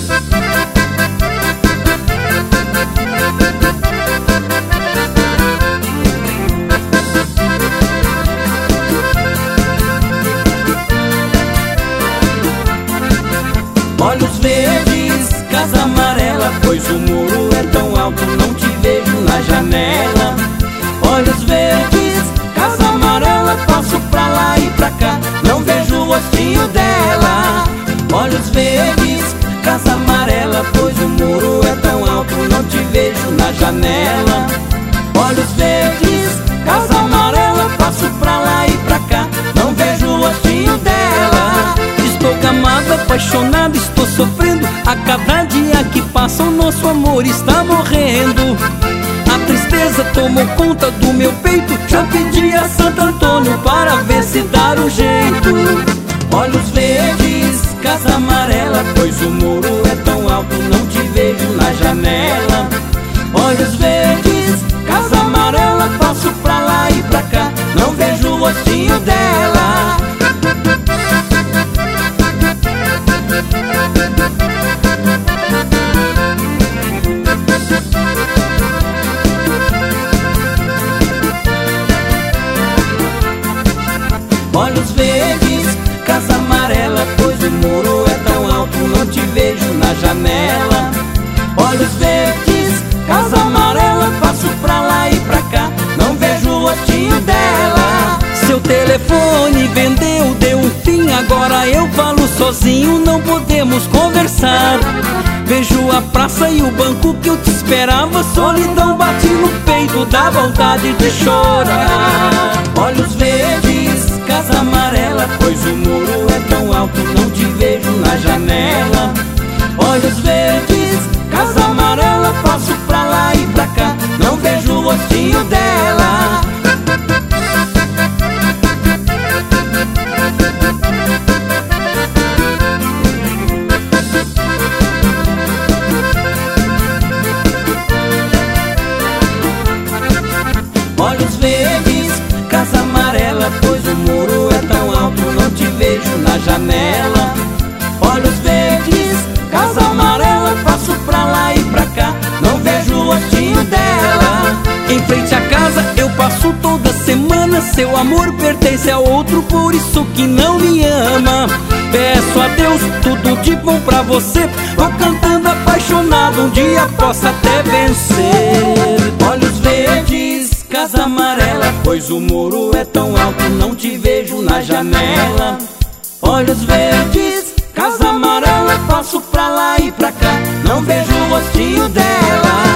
Olhos verdes, casa amarela, pois o muro é tão alto, não te vejo na janela. Olhos verdes, casa amarela, passo pra lá e pra cá, não vejo o rostinho dela. Olhos verdes, casa amarela, pois o muro é tão alto, não te vejo na janela. Olhos verdes, casa amarela, passo pra lá e pra cá, não vejo o rostinho dela. Estou gamado, apaixonado, estou sofrendo. A cada dia que passa o nosso amor está morrendo. A tristeza tomou conta do meu peito. Já pedi a Santo Antônio para ver se dá um jeito. Olhos verdes, casa amarela, pois o muro é tão alto, não te vejo na janela. Olhos verdes, casa amarela, passo pra lá e pra cá, não vejo o rostinho dela. Olhos verdes, casa amarela, pois o muro é tão alto, não te vejo na janela. Olhos verdes, casa amarela, passo pra lá e pra cá, não vejo o rostinho dela. Seu telefone vendeu, deu um fim, agora eu falo sozinho, não podemos conversar. Vejo a praça e o banco que eu te esperava, solidão bate no peito, dá vontade de chorar. Olhos verdes, casa amarela, pois o muro é tão alto, não te vejo na janela. Olhos verdes, casa amarela, passo pra lá e pra cá, não vejo o rostinho dela. Olhos verdes, casa amarela, pois o muro é tão alto, não te vejo na janela. Olhos verdes, casa amarela, passo pra lá e pra cá, não vejo o rostinho dela. Em frente à casa eu passo toda semana, seu amor pertence a outro, por isso que não me ama. Peço a Deus tudo de bom pra você, vou cantando apaixonado, um dia possa até vencer. Olhos verdes, casa amarela, pois o muro é tão alto, não te vejo na janela. Olhos verdes, casa amarela, passo pra lá e pra cá, não vejo o rostinho dela.